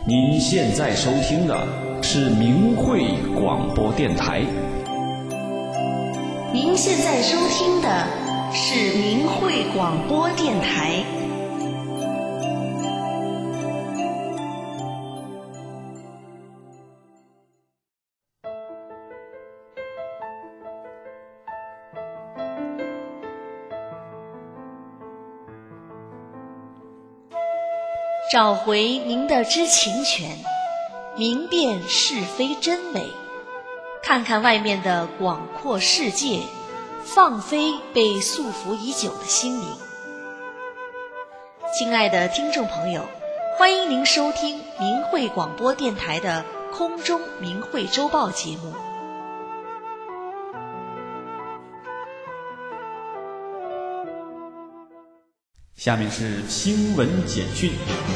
您现在收听的是明慧广播电台。 您现在收听的是明慧广播电台。找回您的知情权，明辨是非真伪，看看外面的广阔世界，放飞被束缚已久的心灵。亲爱的听众朋友，欢迎您收听明慧广播电台的空中明慧周报节目。 下面是新闻简讯。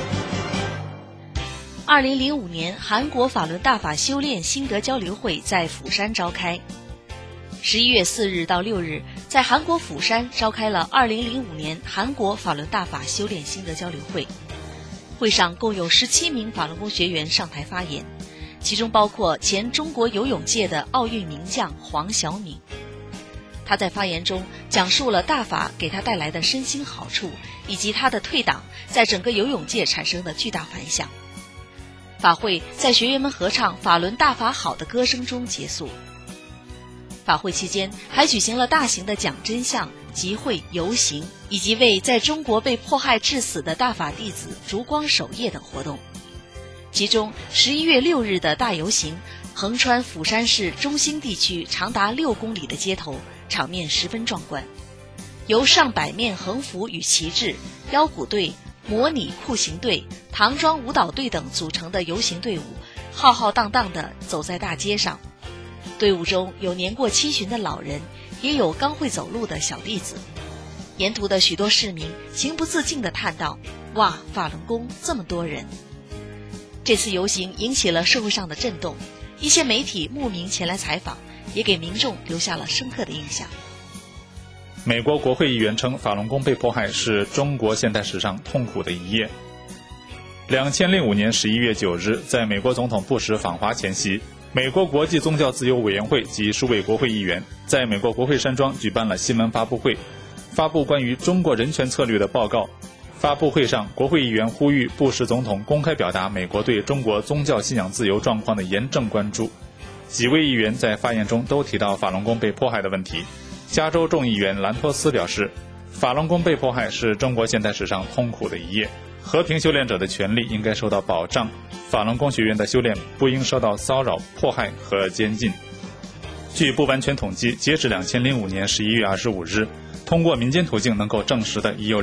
2005年，韩国法轮大法修炼心得交流会在釜山召开。11月4日到6日，在韩国釜山召开了2005年韩国法轮大法修炼心得交流会。会上共有17名法轮功学员上台发言，其中包括前中国游泳界的奥运名将黄晓敏。他在发言中讲述了大法给他带来的身心好处，以及他的退党在整个游泳界产生的巨大反响。法会在学员们合唱法轮大法好的歌声中结束。法会期间还举行了大型的讲真相、集会、游行，以及为在中国被迫害致死的大法弟子烛光守夜等活动。其中11月6日的大游行横穿釜山市中心地区长达6公里的街头，场面十分壮观。由上百面横幅与旗帜、腰鼓队、模拟酷刑队、唐装舞蹈队等组成的游行队伍浩浩荡荡地走在大街上。队伍中有年过70旬的老人，也有刚会走路的小弟子。沿途的许多市民情不自禁地叹道：哇，法轮功这么多人。这次游行引起了社会上的震动，一些媒体慕名前来采访，也给民众留下了深刻的印象。 美国国会议员称，法轮功被迫害是中国现代史上痛苦的一页。2005年11月9日，在美国总统布什访华前夕，美国国际宗教自由委员会及数位国会议员在美国国会山庄举办了新闻发布会，发布关于中国人权策略的报告。发布会上，国会议员呼吁布什总统公开表达美国对中国宗教信仰自由状况的严正关注。几位议员在发言中都提到法轮功被迫害的问题。加州众议员兰托斯表示，法轮功被迫害是中国现代史上痛苦的一页，和平修炼者的权利应该受到保障，法轮功学员的修炼不应受到骚扰、迫害和监禁。据不完全统计，截止2005年11月25日，通过民间途径能够证实的已有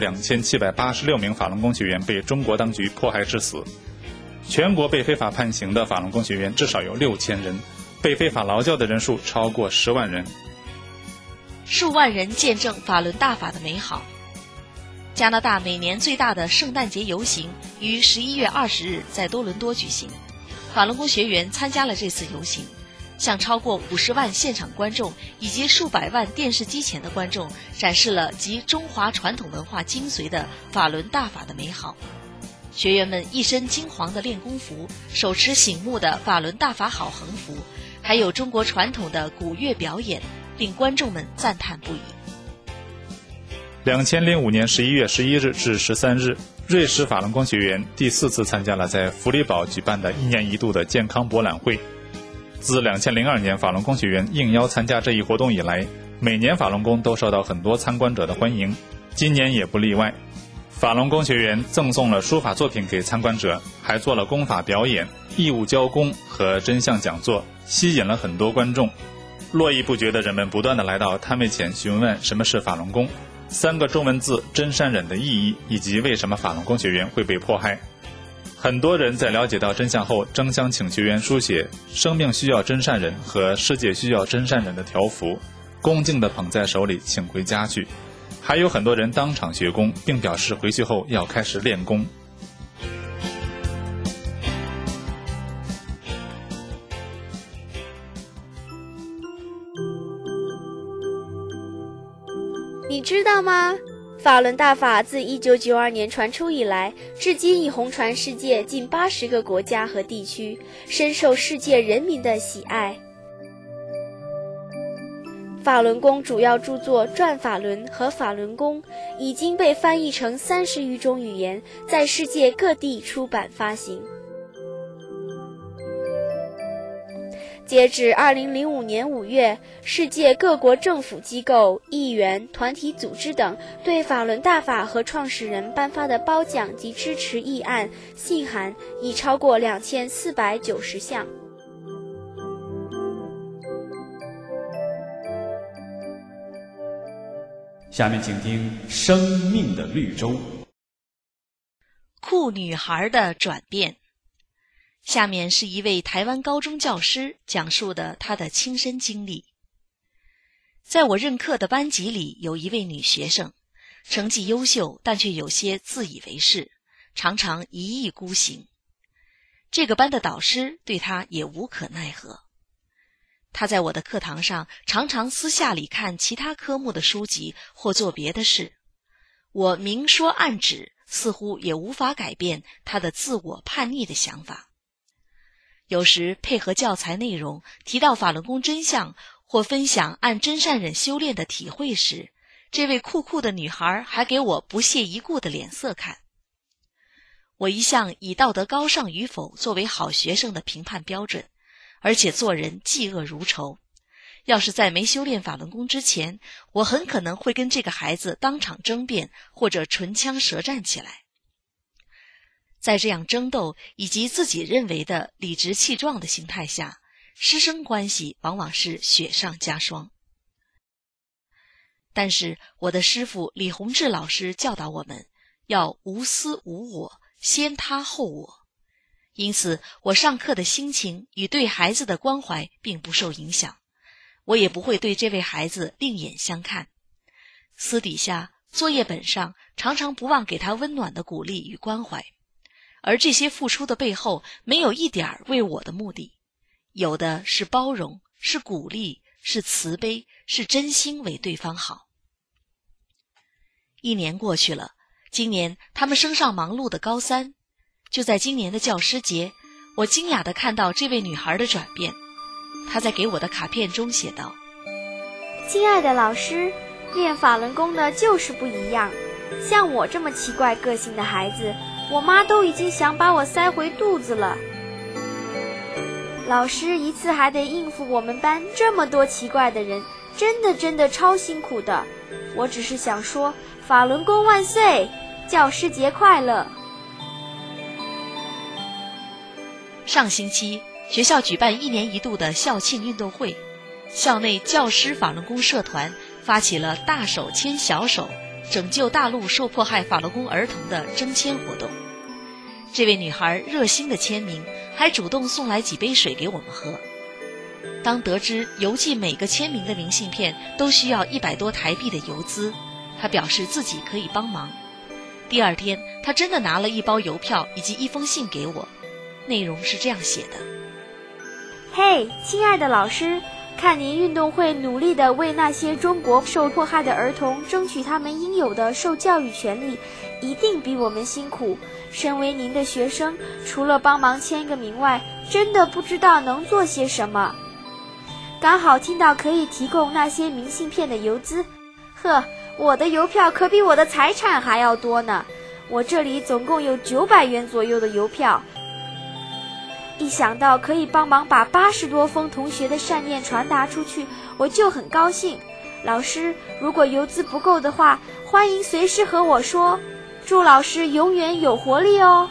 2786名法轮功学员被中国当局迫害致死。全国被非法判刑的法轮功学员至少有6000人，被非法劳教的人数超过10万人。 数万人见证法轮大法的美好。加拿大每年最大的圣诞节游行于11月20日在多伦多举行，法轮功学员参加了这次游行，向超过50万现场观众以及数百万电视机前的观众展示了集中华传统文化精髓的法轮大法的美好。学员们一身金黄的练功服，手持醒目的法轮大法好横幅，还有中国传统的鼓乐表演，令观众们赞叹不已。 2005年11月11日至13日，瑞士法轮功学员第4次参加了在弗里堡举办的1年1度的健康博览会。自2002年法轮功学员应邀参加这一活动以来，每年法轮功都受到很多参观者的欢迎，今年也不例外。法轮功学员赠送了书法作品给参观者，还做了功法表演、义务教功和真相讲座，吸引了很多观众。络绎不绝的人们不断地来到摊位前询问什么是法轮功，3个中文字真善忍的意义，以及为什么法轮功学员会被迫害。很多人在了解到真相后，争相请学员书写生命需要真善忍和世界需要真善忍的条幅，恭敬地捧在手里请回家去。还有很多人当场学功，并表示回去后要开始练功。 你知道吗？ 法轮大法自1992年传出以来，至今已红传世界近80个国家和地区，深受世界人民的喜爱。法轮功主要著作《转法轮》和《法轮功》已经被翻译成30余种语言，在世界各地出版发行。截止2005年5月，世界各国政府机构、议员、团体组织等对法轮大法和创始人颁发的褒奖及支持议案、信函已超过2490项。 下面请听《生命的绿洲》。 酷女孩的转变。下面是一位台湾高中教师讲述的他的亲身经历。在我任课的班级里，有一位女学生，成绩优秀，但却有些自以为是，常常一意孤行。这个班的导师对她也无可奈何。她在我的课堂上常常私下里看其他科目的书籍或做别的事，我明说暗指，似乎也无法改变她的自我叛逆的想法。有时配合教材内容提到法轮功真相或分享按真善忍修炼的体会时，这位酷酷的女孩还给我不屑一顾的脸色看。我一向以道德高尚与否作为好学生的评判标准，而且做人嫉恶如仇。要是在没修炼法轮功之前，我很可能会跟这个孩子当场争辩或者唇枪舌战起来。在这样争斗以及自己认为的理直气壮的心态下，师生关系往往是雪上加霜。但是我的师父李洪志老师教导我们要无私无我，先他后我，因此我上课的心情与对孩子的关怀并不受影响，我也不会对这位孩子另眼相看。私底下作业本上常常不忘给他温暖的鼓励与关怀，而这些付出的背后没有一点为我的目的，有的是包容，是鼓励，是慈悲，是真心为对方好。1年过去了，今年他们升上忙碌的高3，就在今年的教师节，我惊讶地看到这位女孩的转变。她在给我的卡片中写道： 亲爱的老师，练法轮功的就是不一样，像我这么奇怪个性的孩子，我妈都已经想把我塞回肚子了。老师一次还得应付我们班这么多奇怪的人，真的超辛苦的。我只是想说，法轮功万岁，教师节快乐。 上星期学校举办1年1度的校庆运动会，校内教师法轮功社团发起了大手牵小手，拯救大陆受迫害法轮功儿童的征签活动。这位女孩热心的签名，还主动送来几杯水给我们喝。当得知邮寄每个签名的明信片都需要100多台币的邮资，她表示自己可以帮忙。第2天，她真的拿了1包邮票以及1封信给我，内容是这样写的： 嘿，亲爱的老师，看您运动会努力地为那些中国受迫害的儿童争取他们应有的受教育权利，一定比我们辛苦。身为您的学生，除了帮忙签个名外，真的不知道能做些什么。刚好听到可以提供那些明信片的邮资，我的邮票可比我的财产还要多呢。我这里总共有900元左右的邮票。一想到可以帮忙把80多封同学的善念传达出去，我就很高兴。老师，如果邮资不够的话，欢迎随时和我说。祝老师永远有活力哦。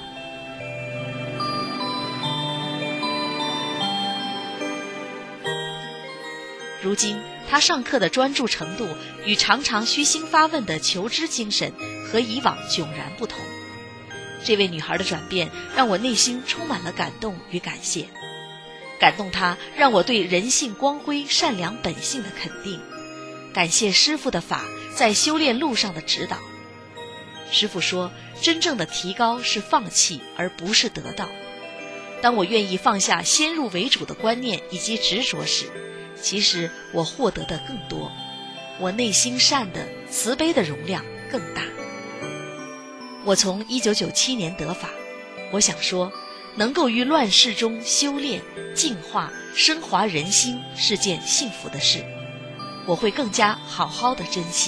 如今他上课的专注程度与常常虚心发问的求知精神和以往迥然不同。这位女孩的转变让我内心充满了感动与感谢。感动她让我对人性光辉善良本性的肯定，感谢师父的法在修炼路上的指导。师父说，真正的提高是放弃而不是得到。当我愿意放下先入为主的观念以及执着时，其实我获得的更多，我内心善的慈悲的容量更更大。我从1997年得法，我想说，能够于乱世中修炼、净化、升华人心是件幸福的事，我会更加好好的珍惜。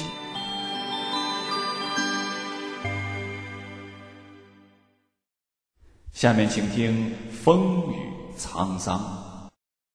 下面请听风雨沧桑。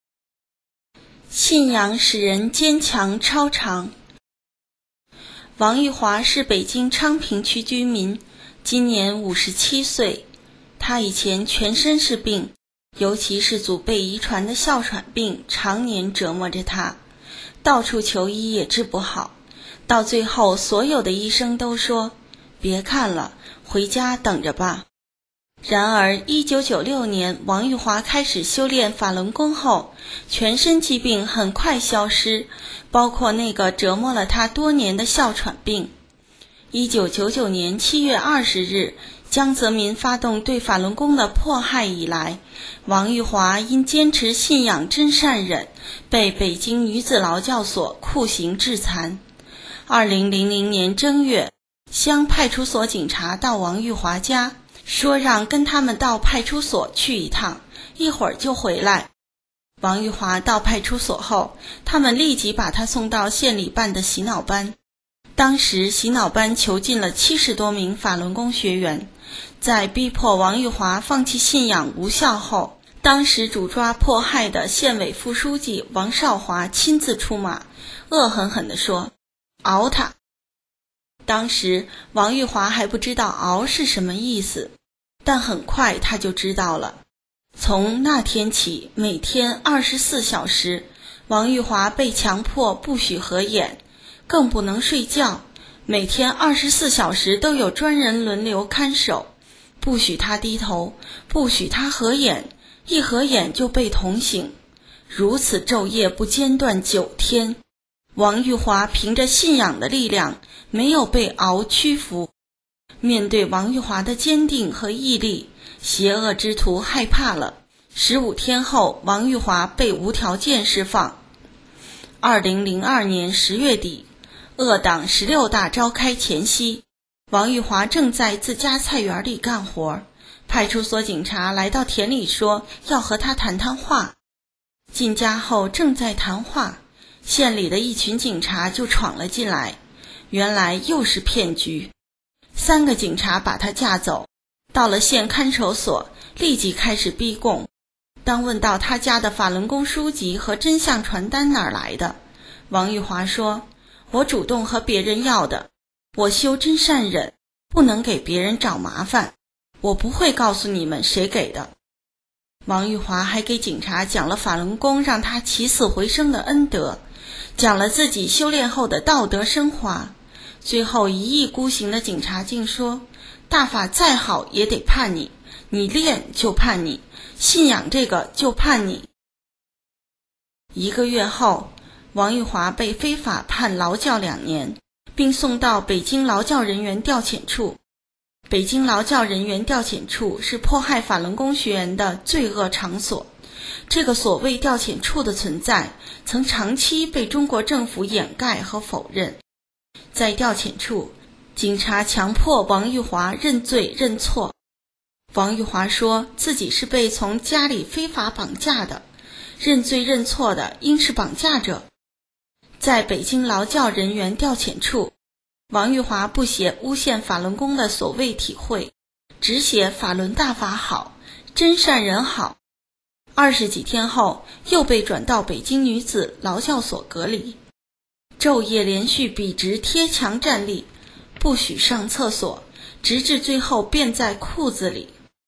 信仰使人坚强超常。王玉华是北京昌平区居民，今年57岁。他以前全身是病，尤其是祖辈遗传的哮喘病常年折磨着他，到处求医也治不好。到最后，所有的医生都说，别看了，回家等着吧。然而1996年王玉华开始修炼法轮功后，全身疾病很快消失，包括那个折磨了他多年的哮喘病。1999年7月20日，江泽民发动对法轮功的迫害以来，王玉华因坚持信仰真善忍，被北京女子劳教所酷刑致残。2000年正月，乡派出所警察到王玉华家，说让跟他们到派出所去一趟，一会儿就回来。王玉华到派出所后，他们立即把他送到县里办的洗脑班。当时洗脑班囚禁了70多名法轮功学员，在逼迫王玉华放弃信仰无效后，当时主抓迫害的县委副书记王少华亲自出马，恶狠狠地说，熬他。当时王玉华还不知道熬是什么意思，但很快他就知道了。从那天起，每天24小时，王玉华被强迫不许合眼，更不能睡觉，每天24小时都有专人轮流看守，不许他低头，不许他合眼，一合眼就被捅醒，如此昼夜不间断9天。王玉华凭着信仰的力量，没有被熬屈服。面对王玉华的坚定和毅力，邪恶之徒害怕了。15天后，王玉华被无条件释放。2002年10月底，恶党16大召开前夕，王玉华正在自家菜园里干活，派出所警察来到田里说要和他谈谈话。进家后正在谈话，县里的一群警察就闯了进来，原来又是骗局。3个警察把他架走，到了县看守所，立即开始逼供。当问到他家的法轮功书籍和真相传单哪儿来的，王玉华说，我主动和别人要的，我修真善忍，不能给别人找麻烦，我不会告诉你们谁给的。王玉华还给警察讲了法轮功让他起死回生的恩德，讲了自己修炼后的道德升华。最后一意孤行的警察竟说，大法再好也得判你，你练就判你，信仰这个就判你。1个月后，王玉华被非法判劳教2年，并送到北京劳教人员调遣处。北京劳教人员调遣处是迫害法轮功学员的罪恶场所。这个所谓调遣处的存在，曾长期被中国政府掩盖和否认。在调遣处，警察强迫王玉华认罪认错。王玉华说自己是被从家里非法绑架的，认罪认错的应是绑架者。在北京劳教人员调遣处，王玉华不写诬陷法轮功的所谓体会，只写法轮大法好，真善人好。20几天后，又被转到北京女子劳教所隔离，昼夜连续笔直贴墙站立，不许上厕所，直至最后便在裤子里。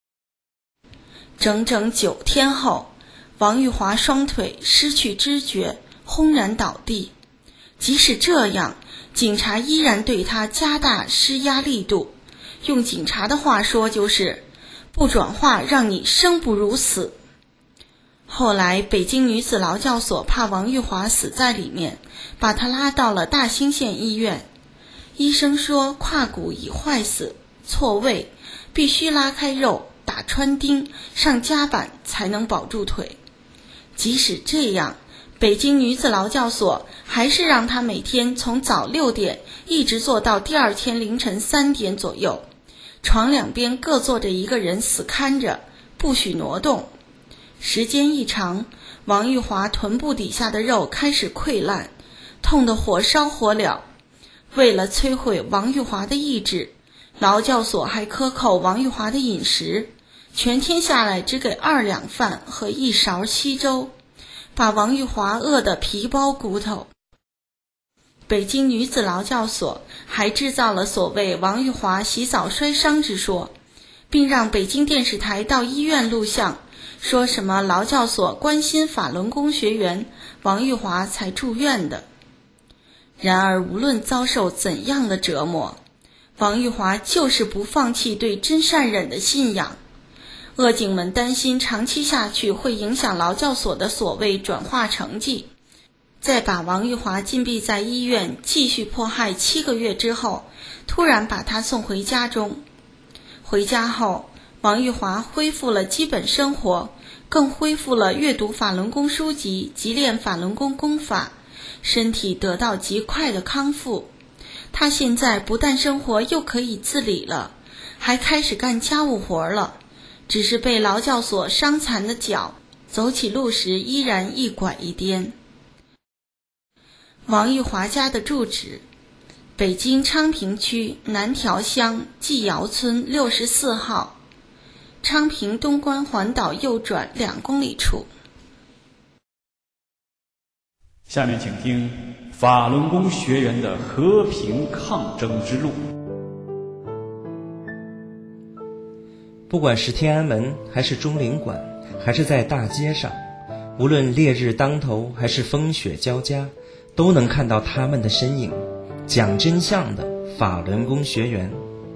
整整9天后，王玉华双腿失去知觉，轰然倒地。即使这样，警察依然对他加大施压力度，用警察的话说就是不转化让你生不如死。后来北京女子劳教所怕王玉华死在里面，把他拉到了大兴县医院。医生说胯骨已坏死，错位，必须拉开肉，打穿钉，上夹板才能保住腿。即使这样，北京女子劳教所还是让他每天从早6点一直坐到第二天凌晨3点左右，床两边各坐着一个人死看着，不许挪动。时间一长，王玉华臀部底下的肉开始溃烂，痛得火烧火燎。为了摧毁王玉华的意志，劳教所还克扣王玉华的饮食，全天下来只给2两饭和1勺稀粥，把王玉华饿得皮包骨头。北京女子劳教所还制造了所谓王玉华洗澡摔伤之说，并让北京电视台到医院录像，说什么劳教所关心法轮功学员，王玉华才住院的。然而无论遭受怎样的折磨，王玉华就是不放弃对真善忍的信仰。恶警们担心长期下去会影响劳教所的所谓转化成绩，在把王玉华禁闭在医院继续迫害7个月之后，突然把他送回家中。回家后，王玉华恢复了基本生活，更恢复了阅读法轮功书籍及练法轮功功法，身体得到极快的康复。他现在不但生活又可以自理了，还开始干家务活了，只是被劳教所伤残的脚，走起路时依然一拐一颠。王玉华家的住址：北京昌平区南条乡纪尧村64号，昌平东关环岛右转2公里处。 下面请听法轮功学员的和平抗争之路。 不管是天安门还是中领馆，还是在大街上，无论烈日当头还是风雪交加，都能看到他们的身影，讲真相的法轮功学员。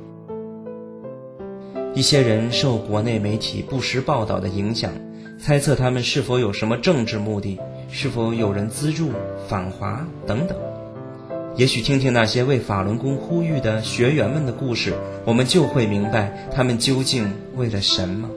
一些人受国内媒体不实报道的影响，猜测他们是否有什么政治目的，是否有人资助、反华等等。也许听听那些为法轮功呼吁的学员们的故事，我们就会明白他们究竟为了什么。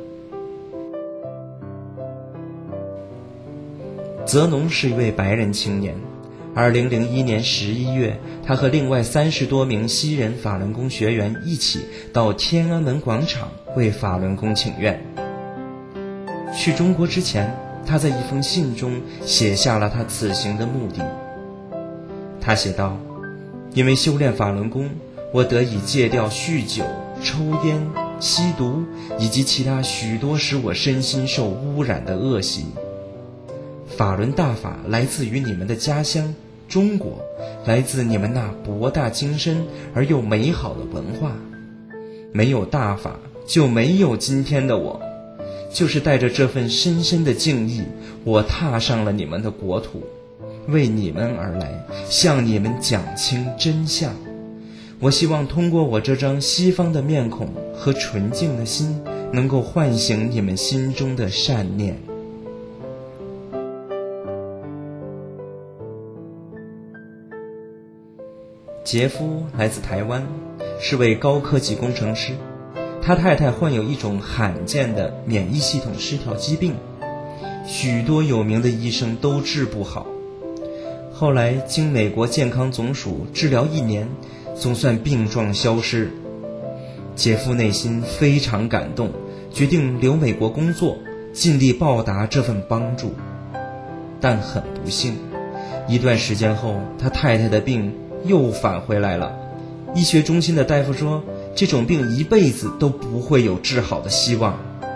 泽农是一位白人青年，2001年11月，他和另外30多名西人法轮功学员一起到天安门广场为法轮功请愿。去中国之前，他在一封信中写下了他此行的目的。他写道：因为修炼法轮功，我得以戒掉酗酒、抽烟、吸毒以及其他许多使我身心受污染的恶习。法轮大法来自于你们的家乡中国，来自你们那博大精深而又美好的文化。没有大法，就没有今天的我。就是带着这份深深的敬意，我踏上了你们的国土，为你们而来，向你们讲清真相。我希望通过我这张西方的面孔和纯净的心，能够唤醒你们心中的善念。杰夫来自台湾，是位高科技工程师。他太太患有一种罕见的免疫系统失调疾病，许多有名的医生都治不好。后来经美国健康总署治疗1年，总算病状消失。杰夫内心非常感动，决定留美国工作，尽力报答这份帮助。但很不幸，一段时间后，他太太的病又返回来了。医学中心的大夫说，这种病一辈子都不会有治好的希望。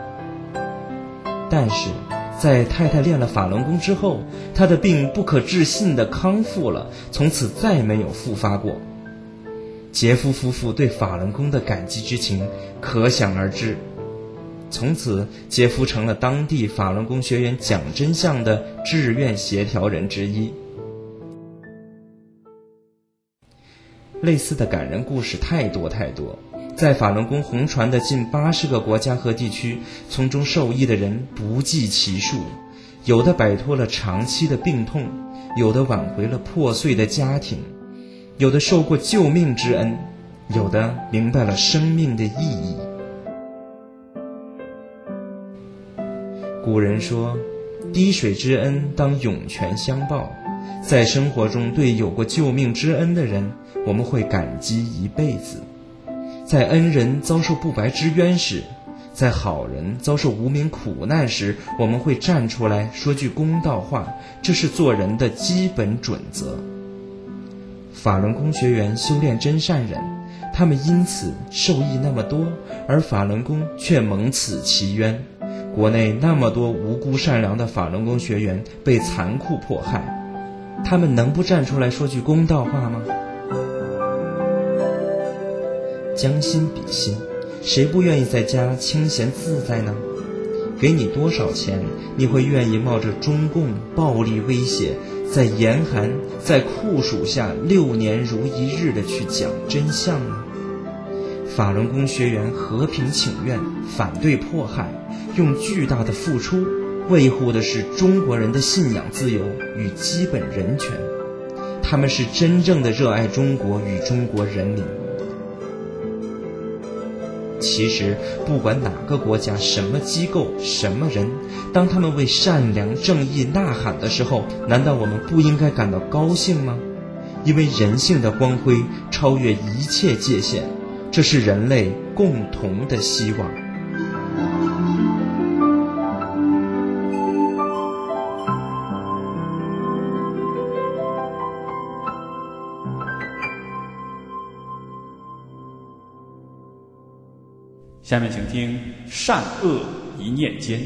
但是在太太练了法轮功之后，她的病不可置信地康复了，从此再没有复发过。杰夫夫妇对法轮功的感激之情可想而知。从此，杰夫成了当地法轮功学员讲真相的志愿协调人之一。类似的感人故事太多太多，在法轮功红传的近80个国家和地区，从中受益的人不计其数。有的摆脱了长期的病痛，有的挽回了破碎的家庭，有的受过救命之恩，有的明白了生命的意义。古人说，滴水之恩当涌泉相报。在生活中对有过救命之恩的人， 我们会感激一辈子；在恩人遭受不白之冤时，在好人遭受无名苦难时，我们会站出来说句公道话，这是做人的基本准则。法轮功学员修炼真善忍，他们因此受益那么多，而法轮功却蒙此其冤。国内那么多无辜善良的法轮功学员被残酷迫害，他们能不站出来说句公道话吗？将心比心，谁不愿意在家清闲自在呢？给你多少钱，你会愿意冒着中共暴力威胁，在严寒在酷暑下6年如一日的去讲真相呢？法轮功学员和平请愿，反对迫害，用巨大的付出维护的是中国人的信仰自由与基本人权，他们是真正的热爱中国与中国人民。其实不管哪个国家、什么机构、什么人，当他们为善良正义呐喊的时候，难道我们不应该感到高兴吗？因为人性的光辉超越一切界限，这是人类共同的希望。 下面请听善恶一念间。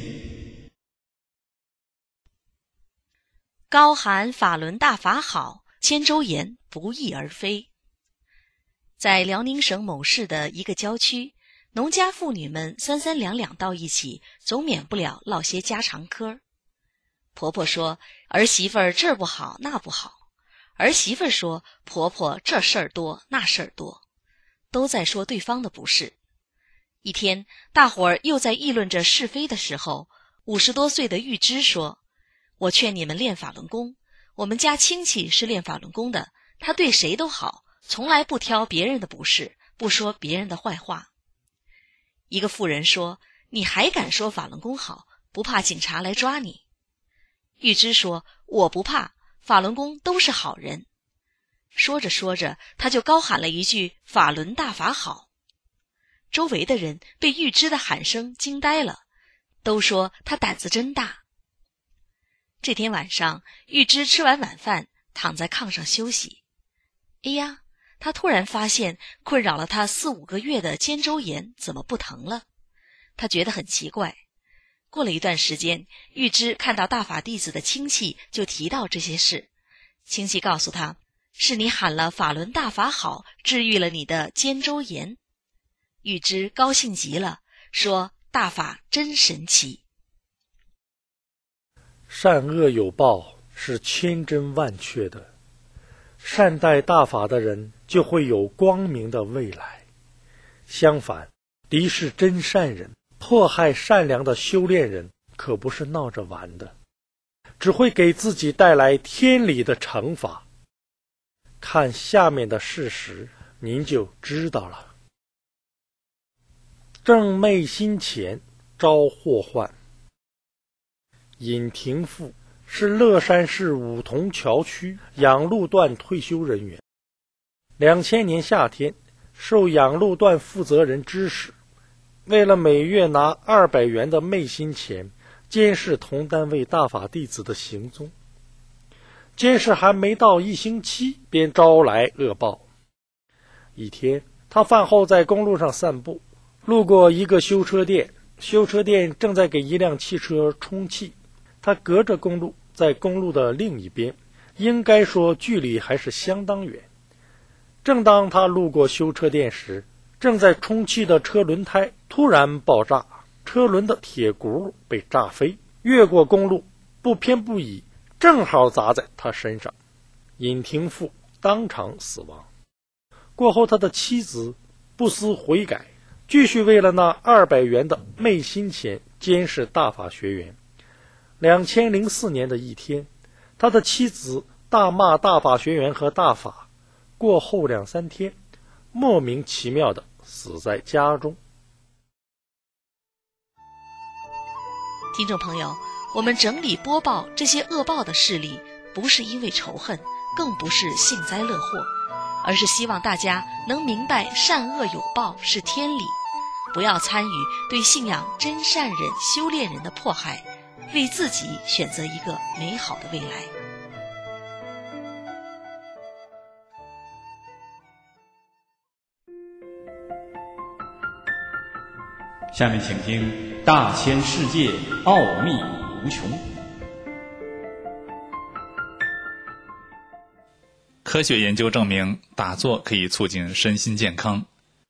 高喊法轮大法好，千周言不翼而飞。在辽宁省某市的一个郊区，农家妇女们三三两两到一起，总免不了唠些家常嗑。婆婆说儿媳妇儿这不好那不好，儿媳妇儿说婆婆这事儿多那事儿多，都在说对方的不是。一天，大伙儿又在议论着是非的时候，50多岁的玉芝说：“我劝你们练法轮功，我们家亲戚是练法轮功的，他对谁都好，从来不挑别人的不是，不说别人的坏话。”一个妇人说：“你还敢说法轮功好，不怕警察来抓你？”玉芝说：“我不怕，法轮功都是好人。”说着说着，他就高喊了一句：“法轮大法好。”周围的人被玉芝的喊声惊呆了，都说她胆子真大。这天晚上，玉芝吃完晚饭，躺在炕上休息。哎呀，她突然发现困扰了她4、5个月的肩周炎怎么不疼了？她觉得很奇怪。过了一段时间，玉芝看到大法弟子的亲戚就提到这些事，亲戚告诉她，是你喊了法轮大法好，治愈了你的肩周炎。玉芝高兴极了，说大法真神奇。 善恶有报是千真万确的，善待大法的人就会有光明的未来。相反，敌视真善人，迫害善良的修炼人，可不是闹着玩的，只会给自己带来天理的惩罚。看下面的事实，您就知道了。正昧心前招祸患。尹廷富是乐山市五桐桥区养路段退休人员。2000年夏天，受养路段负责人指使，为了每月拿200元的昧心钱，监视同单位大法弟子的行踪。监视还没到1星期，便招来恶报。一天，他饭后在公路上散步，路过一个修车店，修车店正在给一辆汽车充气。他隔着公路，在公路的另一边，应该说距离还是相当远。正当他路过修车店时，正在充气的车轮胎突然爆炸，车轮的铁轱辘被炸飞，越过公路，不偏不倚，正好砸在他身上。尹廷富当场死亡。过后他的妻子不思悔改，继续为了那200元的昧心钱监视大法学员。2004年的一天，他的妻子大骂大法学员和大法，过后2、3天，莫名其妙地死在家中。 听众朋友，我们整理播报这些恶报的事例，不是因为仇恨，更不是幸灾乐祸， 而是希望大家能明白善恶有报是天理，不要参与对信仰真善人、修炼人的迫害，为自己选择一个美好的未来。 下面请听大千世界奥秘无穷。 科学研究证明，打坐可以促进身心健康。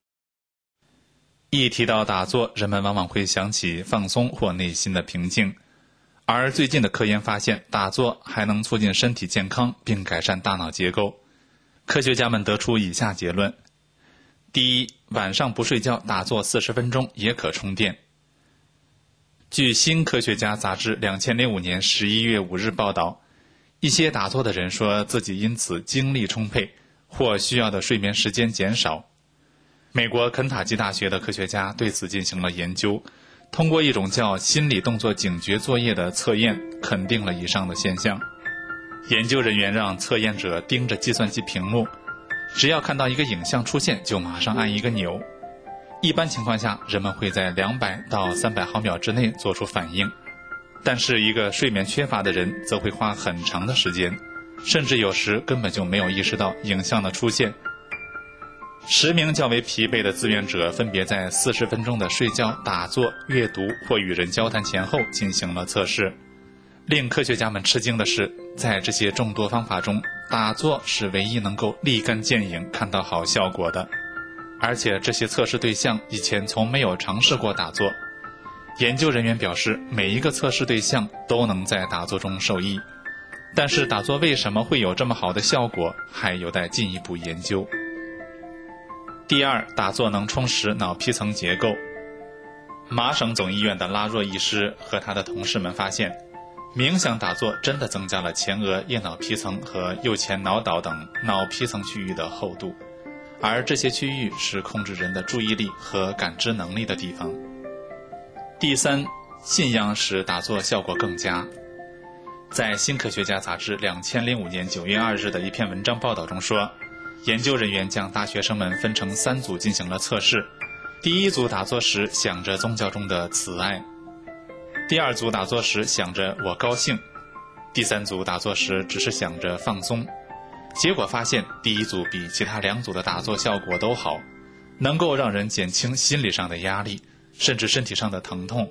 一提到打坐，人们往往会想起放松或内心的平静。而最近的科研发现，打坐还能促进身体健康并改善大脑结构。科学家们得出以下结论：第一，晚上不睡觉打坐40分钟也可充电。据《新科学家》杂志2005年11月5日报道，一些打坐的人说自己因此精力充沛，或需要的睡眠时间减少。美国肯塔基大学的科学家对此进行了研究，通过一种叫心理动作警觉作业的测验，肯定了以上的现象。研究人员让测验者盯着计算机屏幕，只要看到一个影像出现，就马上按一个钮。一般情况下，人们会在200到300毫秒之内做出反应，但是一个睡眠缺乏的人则会花很长的时间，甚至有时根本就没有意识到影像的出现。10名较为疲惫的志愿者分别在40分钟的睡觉、打坐、阅读或与人交谈前后进行了测试。令科学家们吃惊的是，在这些众多方法中，打坐是唯一能够立竿见影看到好效果的。而且这些测试对象以前从没有尝试过打坐。研究人员表示，每一个测试对象都能在打坐中受益，但是打坐为什么会有这么好的效果，还有待进一步研究。第二，打坐能充实脑皮层结构。麻省总医院的拉若医师和他的同事们发现，冥想打坐真的增加了前额叶脑皮层和右前脑岛等脑皮层区域的厚度，而这些区域是控制人的注意力和感知能力的地方。第三，信仰使打坐效果更佳。在《新科学家》杂志2005年9月2日的一篇文章报道中说，研究人员将大学生们分成3组进行了测试。第一组打坐时想着宗教中的慈爱，第二组打坐时想着我高兴，第三组打坐时只是想着放松。结果发现，第一组比其他2组的打坐效果都好，能够让人减轻心理上的压力，甚至身体上的疼痛。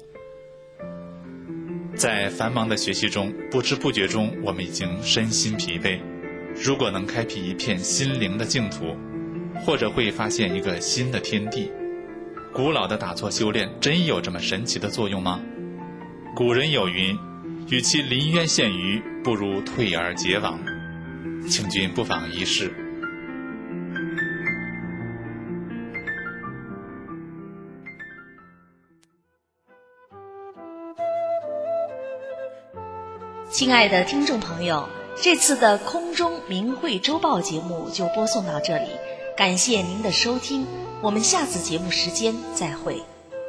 在繁忙的学习中，不知不觉中我们已经身心疲惫，如果能开辟一片心灵的净土，或者会发现一个新的天地。古老的打坐修炼真有这么神奇的作用吗？古人有云，与其临渊羡鱼，不如退而结网。请君不妨一试。 亲爱的听众朋友，这次的空中明慧周报节目就播送到这里，感谢您的收听，我们下次节目时间再会。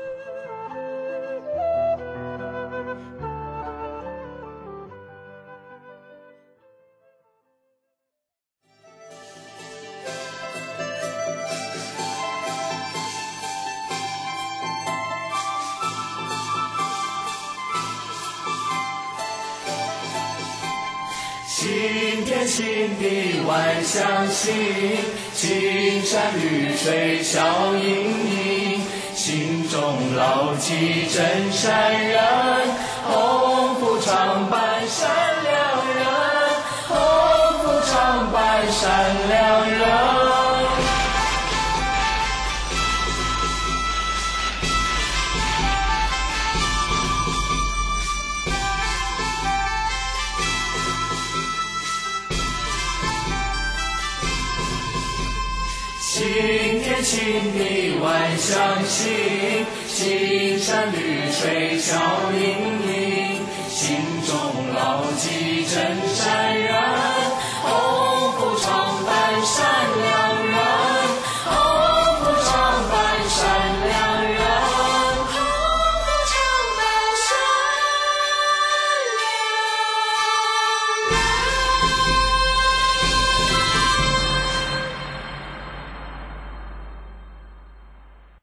新天新地万象新，青山绿水笑盈盈，心中牢记真善人，鸿福常伴善良人，鸿福常伴善良人。新天新地万象新，青山绿水笑盈盈，心中牢记真善人。